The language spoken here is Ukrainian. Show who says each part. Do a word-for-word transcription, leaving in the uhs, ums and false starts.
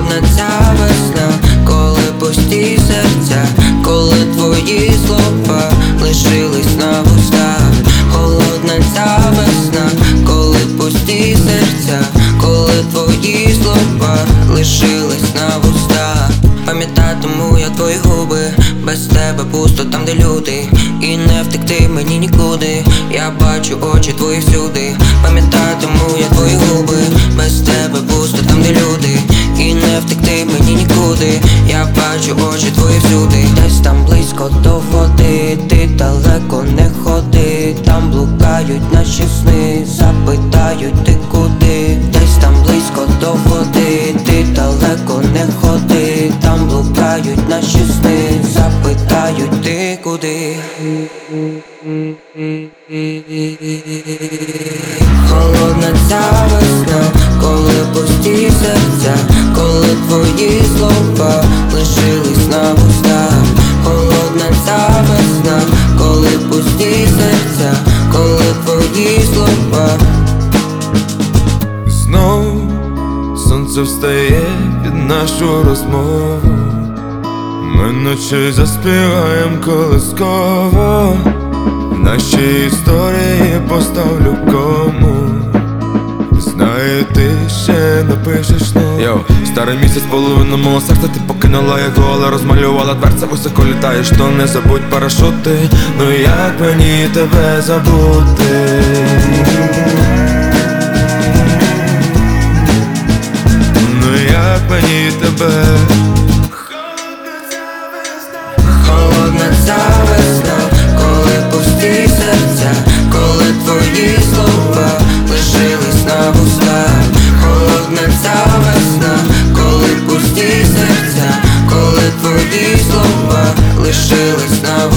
Speaker 1: Холодна ця весна, коли пусті серця, коли твої слова лишились на вустах. Холодна ця весна, коли пусті серця, коли твої слова лишились на вустах. Пам'ятатиму я твої губи, без тебе пусто там, де люди, і не втекти мені нікуди. Я бачу очі твої всюди. Пам'ятатиму я твої губи, без тебе пусто там, де люди, і не втекти мені нікуди. Я бачу очі твої всюди. Десь там близько до води, ти далеко не ходи. Там блукають наші сни, запитають ти куди. Десь там близько до води, ти далеко не ходи. Там блукають наші сни, запитають ти куди. Холодна ця весна, коли пусті серця, коли твої слова лишились на вустах. Холодна ця весна, коли пусті серця, коли твої слова.
Speaker 2: Знов сонце встає під нашу розмову. Ми ночі заспіваєм колисково. В нашій історії поставлю кому. Знаю, ти ще напишеш но. Йоу, старий місяць, половину мого серця ти покинула його, але розмалювала дверця, високо літаєш, то не забудь парашути. Ну як мені тебе забути? Ну як мені тебе?
Speaker 1: Холодна ця весна, коли пусті серця, коли твої слова лишились на вустах. Холодна ця весна, коли пусті серця, коли твої слова лишились на вустах.